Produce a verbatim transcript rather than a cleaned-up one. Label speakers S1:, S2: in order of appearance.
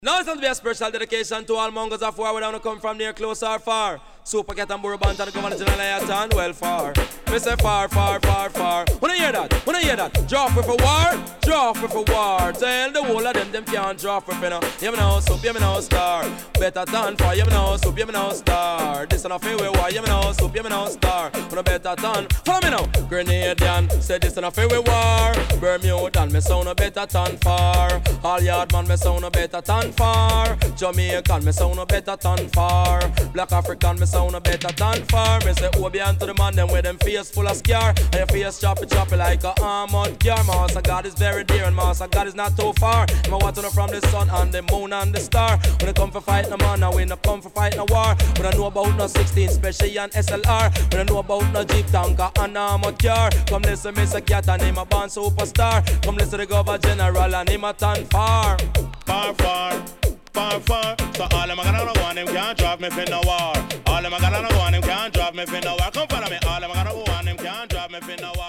S1: Now it's going to be a special dedication to all mongers of war, whether they come from near, close or far. Super Cat and Burabant and the governor general Ayatan, well far. We say far, far, far, far. When I hear that, when I hear that, drop with a war, drop with a war. Tell the whole of them, them can't drop with you know. You know, soup, you know, star. Better than far, you know, soup, you know, star. This is a fairway war, you know, soup, you know, star. When I better than, follow me now. Grenadian, say this is a fairway war. Bermudan, me sound a better than far. All yard man, me sound a better than far. Jamaican, me sound a better than far. Black African, me sound a better than far. Me say Obian to the man, them with them face full of scar. And your face choppy choppy like a armored car. Master God is very dear and Master God is not too far. Me want to know from the sun and the moon and the star. When I come for fight no man, and we no come for fight no war. When I know about no sixteen special and S L R. When I know about no Jeep tanker and armored car. Come listen me say cat and him a band superstar. Come listen to the governor general and him a tan far.
S2: Far, far, far, far. So all them a gonna go on, them can't drop me for no war. All them a gonna go on, them can't drop me for no war. Come follow me, all them a gonna go on, them can't drop me for no war.